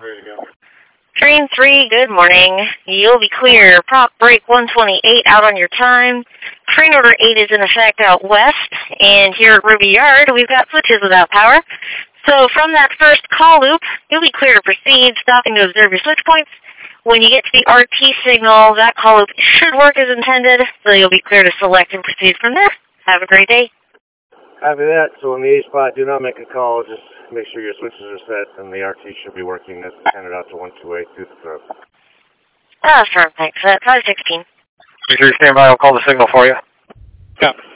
Ready to go. Train 3, good morning. You'll be clear. Prop break 128 out on your time. Train order 8 is in effect out west. And here at Ruby Yard, we've got switches without power. So from that first call loop, you'll be clear to proceed, stopping to observe your switch points. When you get to the RT signal, that call loop should work as intended, so you'll be clear to select and proceed from there. Have a great day. Copy that. So in the A spot, do not make a call. Just make sure your switches are set, and the RT should be working as handed out to 128 through the throat. Firm, thanks. 516. Be sure you stand by. I'll call the signal for you. Copy.